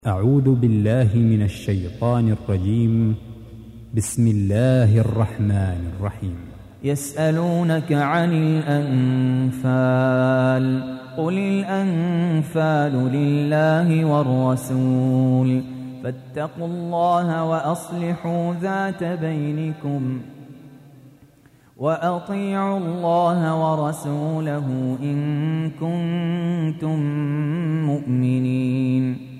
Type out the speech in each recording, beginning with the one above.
أعوذ بالله من الشيطان الرجيم. بسم الله الرحمن الرحيم. يسألونك عن الأنفال قل الأنفال لله والرسول فاتقوا الله وأصلحوا ذات بينكم وأطيعوا الله ورسوله إن كنتم مؤمنين.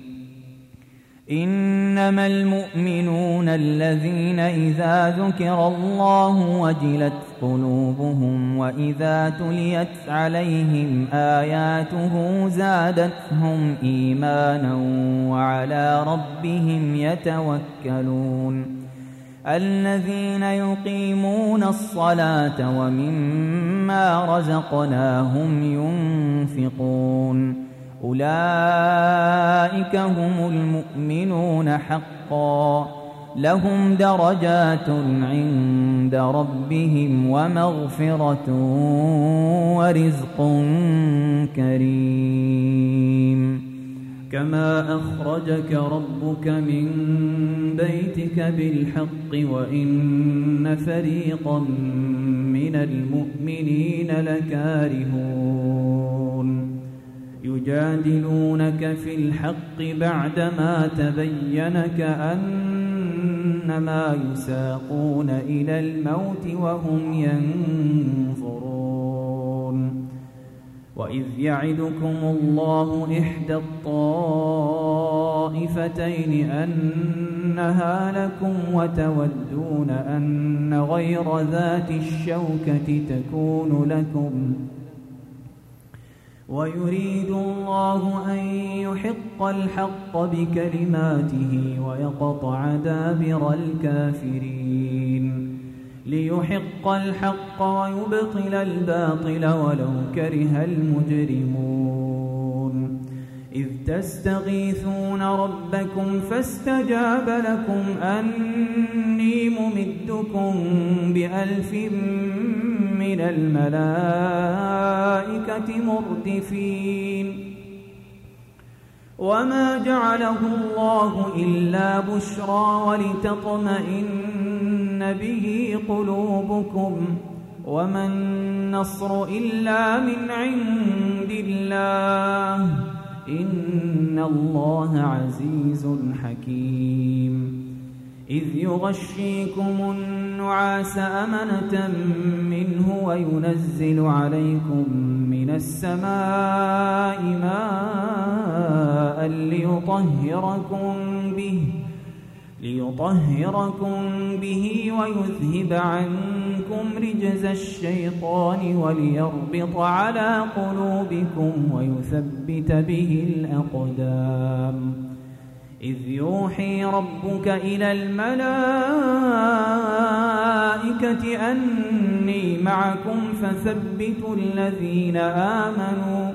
إنما المؤمنون الذين إذا ذكر الله وجلت قلوبهم وإذا تليت عليهم آياته زادتهم إيمانا وعلى ربهم يتوكلون. الذين يقيمون الصلاة ومما رزقناهم ينفقون أولئك هم المؤمنون حقا لهم درجات عند ربهم ومغفرة ورزق كريم. كما أخرجك ربك من بيتك بالحق وإن فريقا من المؤمنين لكارهون يجادلونك في الحق بعدما تبين كأنما يساقون إلى الموت وهم ينظرون. وإذ يعدكم الله إحدى الطائفتين أنها لكم وتودون أن غير ذات الشوكة تكون لكم ويريد الله أن يحق الحق بكلماته ويقطع دابر الكافرين ليحق الحق ويبطل الباطل ولو كره المجرمون. إذ تستغيثون ربكم فاستجاب لكم أني ممدكم ب1000 من الملائكة مردفين. وما جعله الله إلا بشرى ولتطمئن به قلوبكم وما النصر إلا من عند الله إن الله عزيز حكيم. إذ يغشيكم النعاس أمنة منه وينزل عليكم من السماء ماء ليطهركم به ويذهب عنكم رجز الشيطان وليربط على قلوبكم ويثبت به الأقدام. إذ يوحي ربك إلى الملائكة أني معكم فثبتوا الذين آمنوا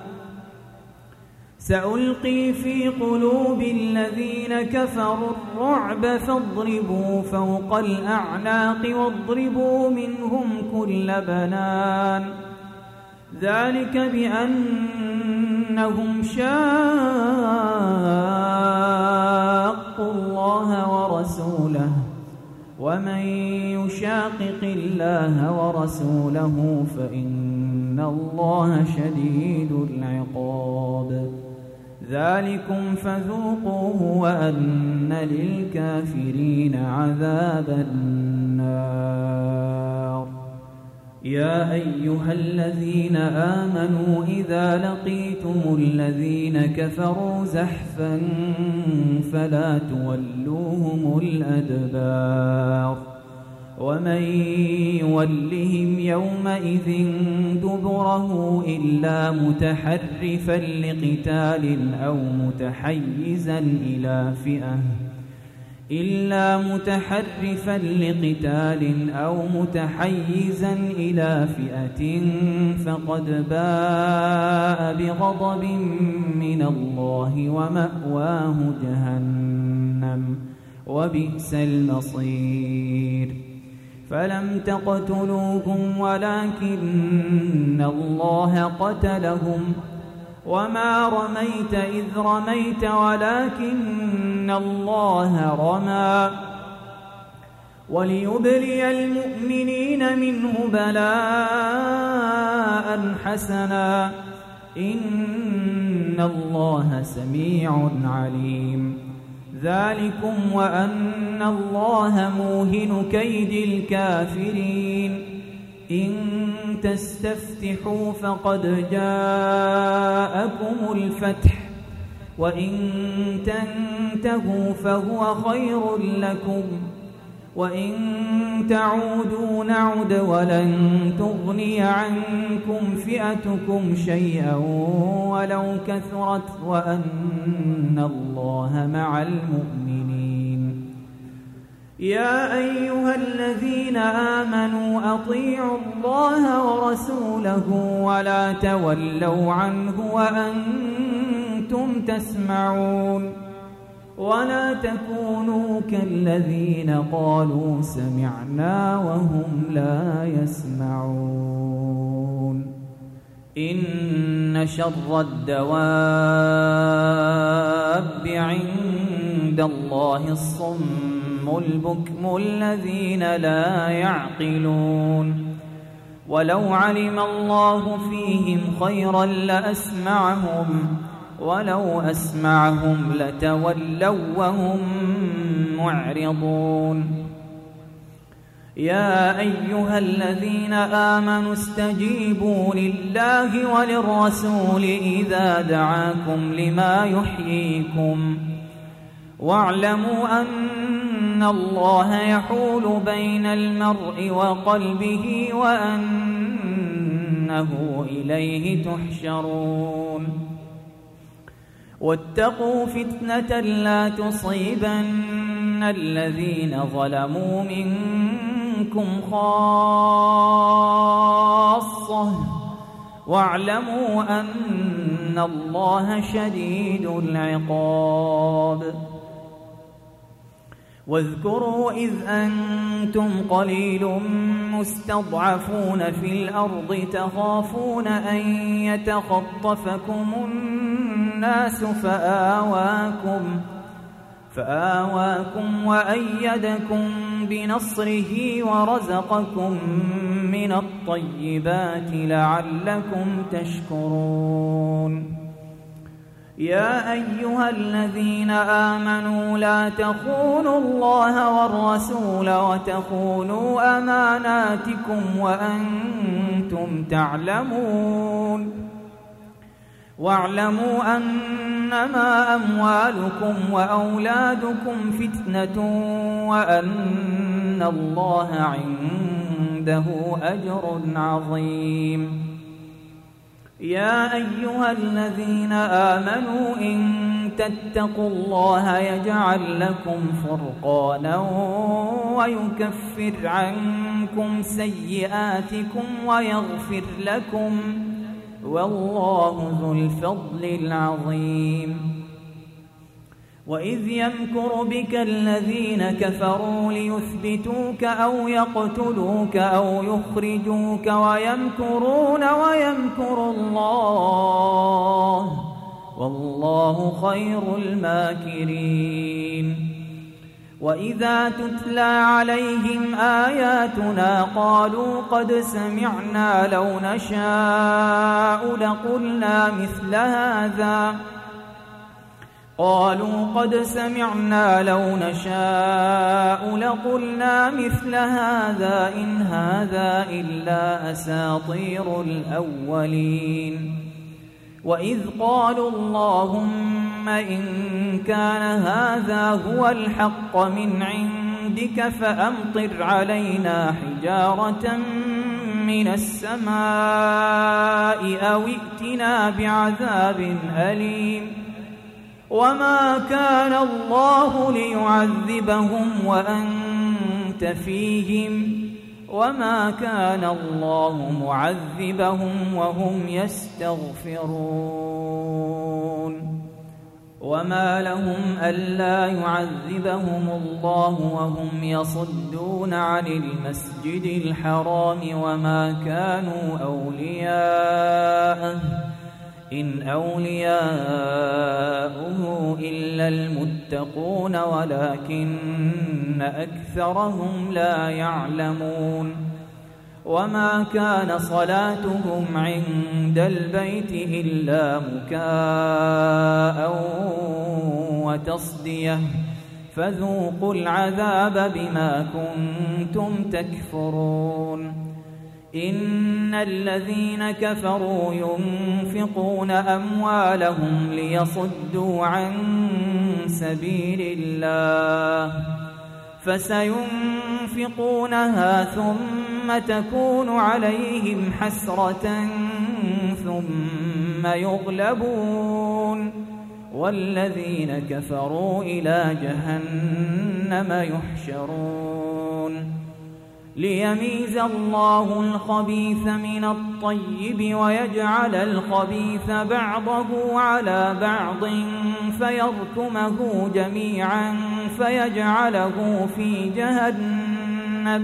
سألقي في قلوب الذين كفروا الرعب فاضربوا فوق الأعناق واضربوا منهم كل بنان. ذلك بأنهم شاقوا الله ورسوله ومن يشاقق الله ورسوله فإن الله شديد العقاب. ذلكم فذوقوه وأن للكافرين عذاب النار. يا أيها الذين آمنوا إذا لقيتم الذين كفروا زحفا فلا تولوهم الأدبار ومن يولهم يومئذ دبره إلا متحرفا لقتال أو متحيزا إلى فئة فقد باء بغضب من الله ومأواه جهنم وبئس المصير. فلم تقتلوهم ولكن الله قتلهم وما رميت إذ رميت ولكن الله رمى وليبلي المؤمنين منه بلاء حسنا إن الله سميع عليم ذلكم وأن الله موهن كيد الكافرين إن تستفتحوا فقد جاءكم الفتح وإن تنتهوا فهو خير لكم وإن تعودوا نعد ولن تغني عنكم فئتكم شيئا ولو كثرت وأن الله مع المؤمنين يا أيها الذين آمنوا أطيعوا الله ورسوله ولا تولوا عنه وأنتم تسمعون ولا تكونوا كالذين قالوا سمعنا وهم لا يسمعون إن شر الدواب عند الله الصم البكم الذين لا يعقلون ولو علم الله فيهم خيرا لأسمعهم ولو أسمعهم لتولوا وهم معرضون يا أيها الذين آمنوا استجيبوا لله وللرسول إذا دعاكم لما يحييكم واعلموا أن الله يحول بين المرء وقلبه وأنه إليه تحشرون واتقوا فتنة لا تصيبن الذين ظلموا منكم خاصة واعلموا أن الله شديد العقاب واذكروا إذ أنتم قليل مستضعفون في الأرض تخافون أن يتخطفكم الناس فآواكم وأيدكم بنصره ورزقكم من الطيبات لعلكم تشكرون يا أيها الذين آمنوا لا تخونوا الله والرسول وتخونوا أماناتكم وأنتم تعلمون واعلموا أنما أموالكم وأولادكم فتنة وأن الله عنده أجر عظيم يا أيها الذين آمنوا إن تتقوا الله يجعل لكم فرقانا ويكفر عنكم سيئاتكم ويغفر لكم والله ذو الفضل العظيم وإذ يمكر بك الذين كفروا ليثبتوك أو يقتلوك أو يخرجوك ويمكرون ويمكر الله والله خير الماكرين وإذا تتلى عليهم آياتنا قالوا قد سمعنا لو نشاء لقلنا مثل هذا إن هذا إلا أساطير الأولين وإذ قالوا اللهم إن كان هذا هو الحق من عندك فأمطر علينا حجارة من السماء أو ائتنا بعذاب أليم وما كان الله ليعذبهم وأنت فيهم وما كان الله معذبهم وهم يستغفرون وما لهم ألا يعذبهم الله وهم يصدون عن المسجد الحرام وما كانوا أولياءه إن أولياؤه إلا المتقون ولكن أكثرهم لا يعلمون وما كان صلاتهم عند البيت إلا مكاء وتصدية فذوقوا العذاب بما كنتم تكفرون إن الذين كفروا ينفقون أموالهم ليصدوا عن سبيل الله فسينفقونها ثم تكون عليهم حسرة ثم يغلبون والذين كفروا إلى جهنم يحشرون ليميز الله الخبيث من الطيب ويجعل الخبيث بعضه على بعض فيركمه جميعا فيجعله في جهنم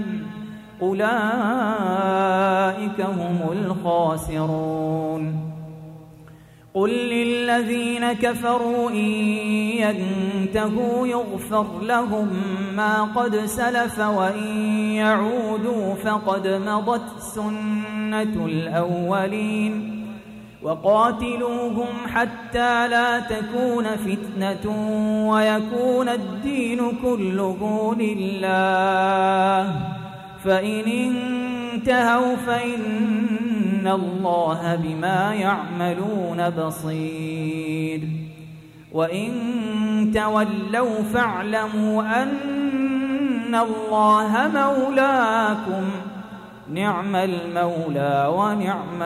أولئك هم الخاسرون قل للذين كفروا إن ينتهوا يغفر لهم ما قد سلف وإن يعودوا فقد مضت سنة الأولين وقاتلوهم حتى لا تكون فتنة ويكون الدين كله لله فإن انتهوا فإن الله بما يعملون بصير وإن تولوا فاعلموا أن الله مولاكم نعم المولى ونعم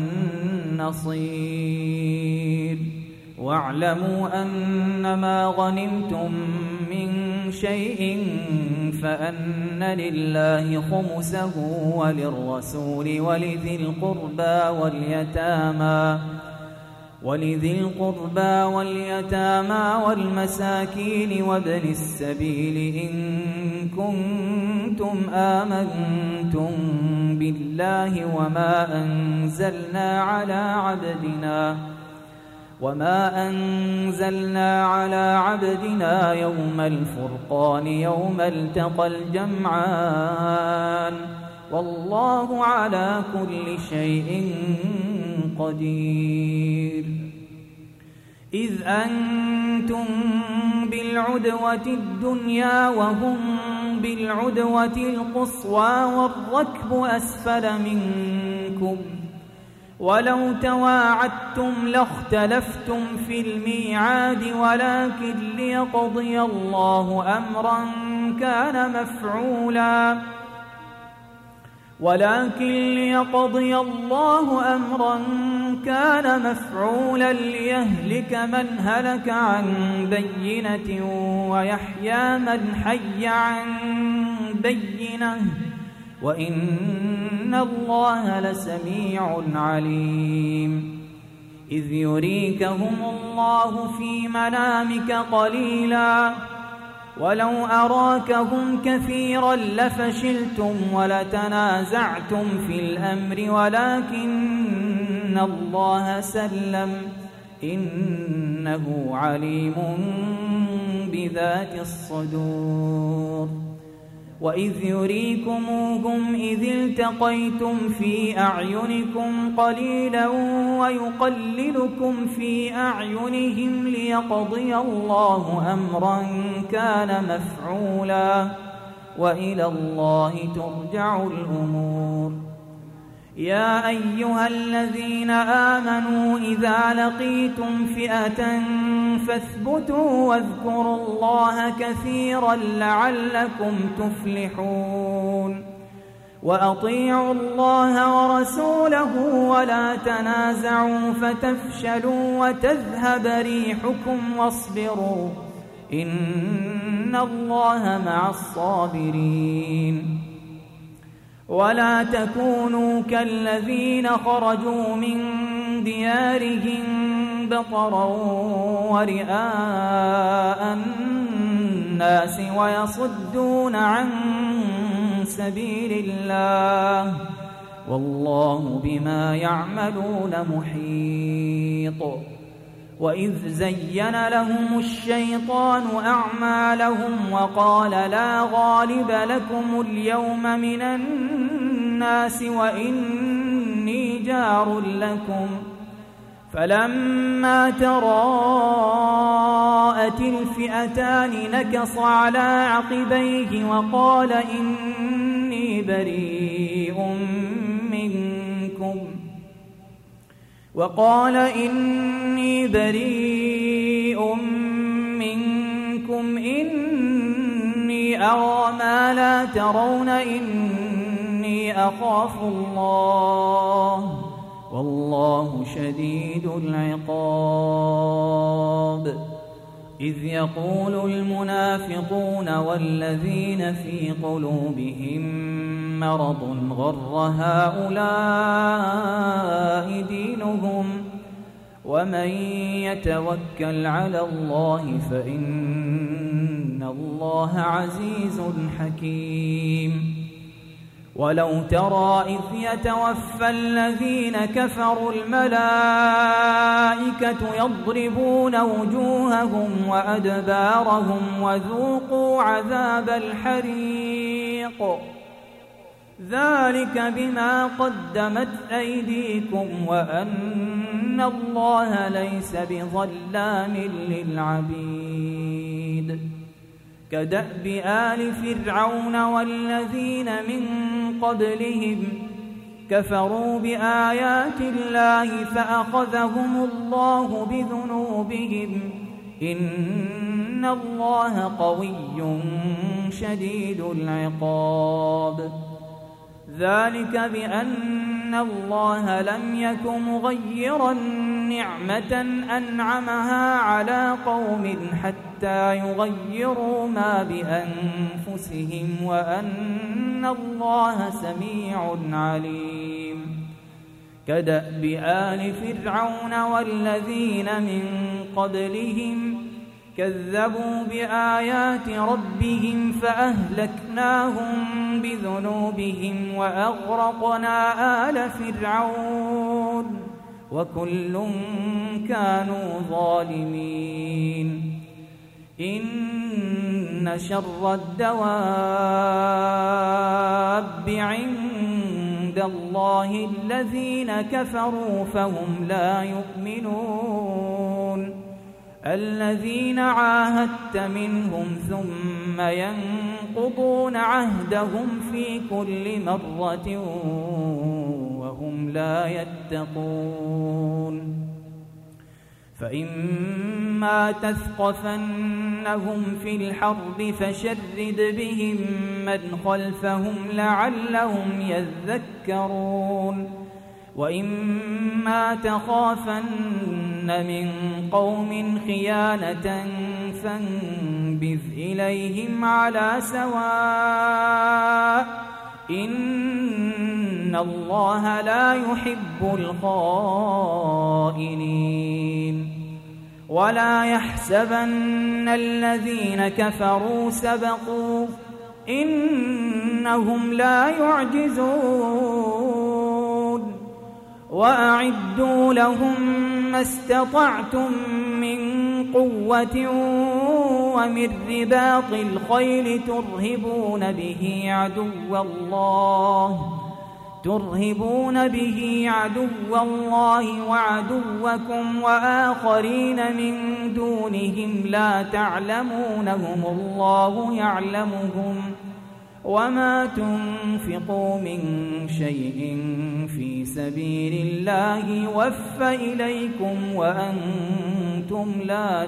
النصير واعلموا أنما غنمتم من شيء فأن لله خمسه وللرسول ولذي القربى واليتامى والمساكين وابن السبيل إن كنتم آمنتم بالله وما أنزلنا على عبدنا يوم الفرقان يوم التقى الجمعان والله على كل شيء قدير إذ أنتم بالعدوة الدنيا وهم بالعدوة القصوى والركب أسفل منكم ولو تواعدتم لاختلفتم في الميعاد ولكن ليقضي الله أمرا كان مفعولا ليهلك من هلك عن بينة ويحيى من حي عن بينة وإن الله لسميع عليم إذ يريكهم الله في منامك قليلا ولو أراكهم كثيرا لفشلتم ولتنازعتم في الأمر ولكن الله سلم إنه عليم بذات الصدور وإذ يريكموهم إذ التقيتم في أعينكم قليلا ويقللكم في أعينهم ليقضي الله أمرا كان مفعولا وإلى الله ترجع الأمور يا أيها الذين آمنوا إذا لقيتم فئة فاثبتوا واذكروا الله كثيرا لعلكم تفلحون وأطيعوا الله ورسوله ولا تنازعوا فتفشلوا وتذهب ريحكم واصبروا إن الله مع الصابرين ولا تكونوا كالذين خرجوا من ديارهم بطرا ورئاء الناس ويصدون عن سبيل الله والله بما يعملون محيط. وإذ زين لهم الشيطان أعمالهم وقال لا غالب لكم اليوم من الناس وإني جار لكم، فلما تراءت الفئتان نكص على عقبيه وقال إني بريء منكم إني أرى ما لا ترون إني أخاف الله والله شديد العقاب. إذ يقول المنافقون والذين في قلوبهم مرض غر هؤلاء دينهم ومن يتوكل على الله فإن الله عزيز حكيم. ولو ترى إذ يتوفى الذين كفروا الملائكة يضربون وجوههم وأدبارهم وذوقوا عذاب الحريق ذلك بما قدمت أيديكم وأن الله ليس بظلام للعبيد. كدأب آل فرعون والذين من قبلهم كفروا بآيات الله فأخذهم الله بذنوبهم إن الله قوي شديد العقاب. ذلك بأن الله لم يك مغيرا نعمة أنعمها على قوم حتى يغيروا ما بأنفسهم وأن الله سميع عليم. كدأب آل فرعون والذين من قبلهم كذبوا بآيات ربهم فأهلكناهم بذنوبهم وأغرقنا آل فرعون وكل كانوا ظالمين. إن شر الدواب عند الله الذين كفروا فهم لا يؤمنون. الذين عاهدت منهم ثم ينقضون عهدهم في كل مرة وهم لا يتقون. فإما تثقفنهم في الحرب فشرد بهم من خلفهم لعلهم يذكرون. وإما تخافن من قوم خيانة فانبذ إليهم على سواء إن الله لا يحب الخائنين. ولا يحسبن الذين كفروا سبقوا إنهم لا يعجزون. وأعدوا لهم ما استطعتم من قوة ومن رباط الخيل ترهبون به عدو الله وعدوكم وآخرين من دونهم لا تعلمونهم الله يعلمهم وما تنفقوا من شيء في سبيل الله يوفى إليكم وأنتم لا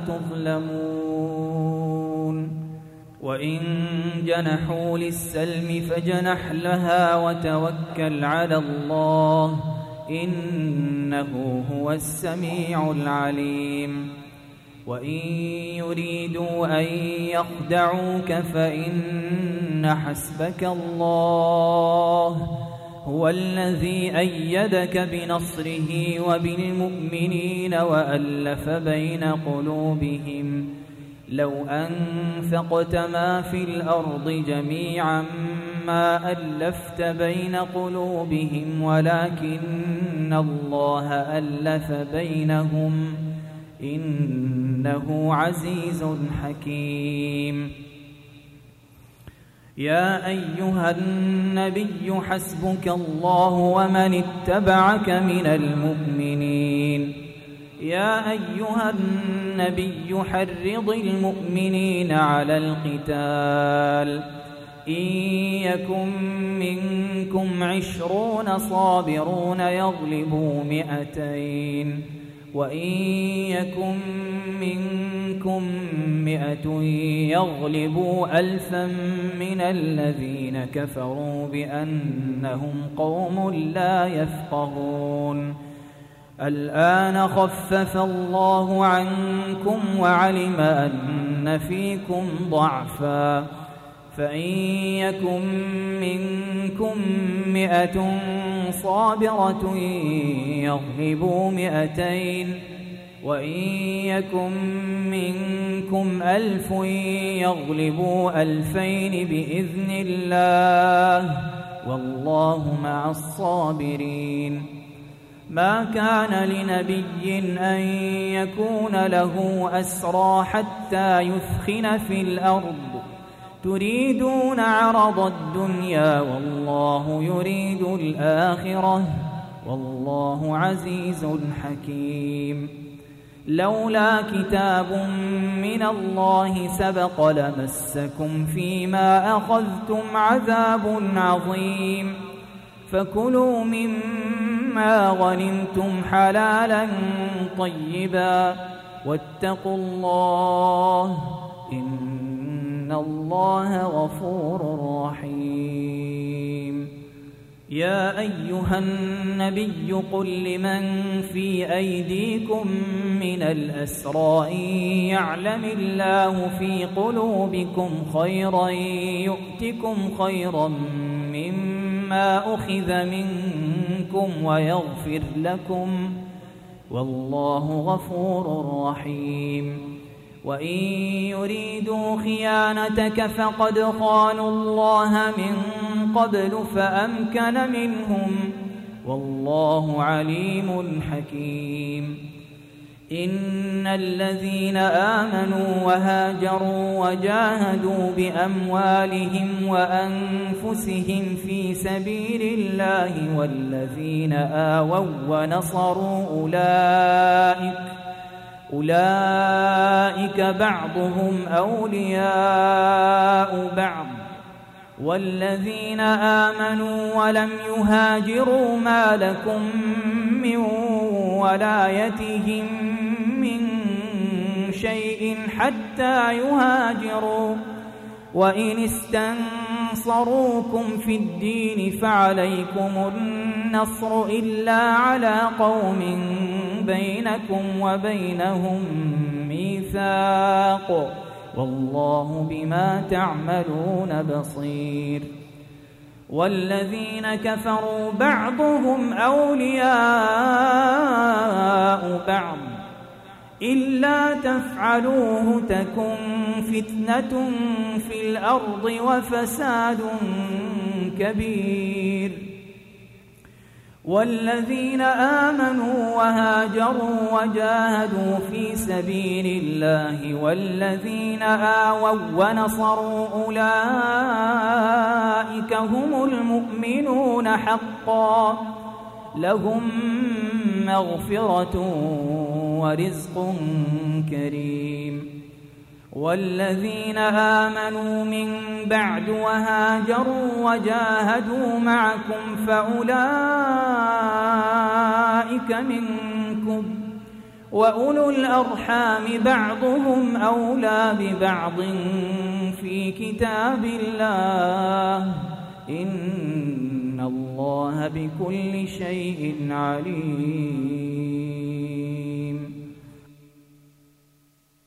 تظلمون. وإن جنحوا للسلم فجنح لها وتوكل على الله إنه هو السميع العليم. وإن يريدوا أن يخدعوك فإن حسبك الله هو الذي أيدك بنصره وبالمؤمنين وألف بين قلوبهم لو أنفقت ما في الأرض جميعا ما ألفت بين قلوبهم ولكن الله ألف بينهم إنه عزيز حكيم. يا أيها النبي حسبك الله ومن اتبعك من المؤمنين. يا أيها النبي حرض المؤمنين على القتال إن يكن منكم 20 صابرون يغلبوا 200 وإن يكن منكم 100 يغلبوا 1000 من الذين كفروا بأنهم قوم لا يفقهون. الآن خفف الله عنكم وعلم أن فيكم ضعفا فإن يكن منكم 100 صابرة يغلبوا 200 وإن يكن منكم 1000 يغلبوا 2000 بإذن الله والله مع الصابرين. ما كان لنبي أن يكون له أسرى حتى يثخن في الأرض تريدون عرض الدنيا والله يريد الآخرة والله عزيز حكيم. لولا كتاب من الله سبق لمسكم فيما أخذتم عذاب عظيم. فكلوا مما غنمتم حلالا طيبا واتقوا الله إن الله غفور رحيم. يا أيها النبي قل لمن في أيديكم من الأسرى إن يعلم الله في قلوبكم خيرا يؤتكم خيرا مما أخذ منكم ويغفر لكم والله غفور رحيم. وإن يريدوا خيانتك فقد خانوا الله من قبل فأمكن منهم والله عليم حكيم. إن الذين آمنوا وهاجروا وجاهدوا بأموالهم وأنفسهم في سبيل الله والذين آووا ونصروا أولئك بعضهم أولياء بعض والذين آمنوا ولم يهاجروا ما لكم من ولايتهم من شيء حتى يهاجروا وإن استنصروكم في الدين فعليكم النصر إلا على قوم بينكم وبينهم ميثاق والله بما تعملون بصير. والذين كفروا بعضهم أولياء بعض إلا تفعلوه تكن فتنة في الأرض وفساد كبير. والذين آمنوا وهاجروا وجاهدوا في سبيل الله والذين آووا ونصروا أولئك هم المؤمنون حقا لهم مغفرة ورزق كريم. والذين آمنوا من بعد وهاجروا وجاهدوا معكم فأولئك منكم وأولو الأرحام بعضهم أولى ببعض في كتاب الله إن الله بكل شيء عليم.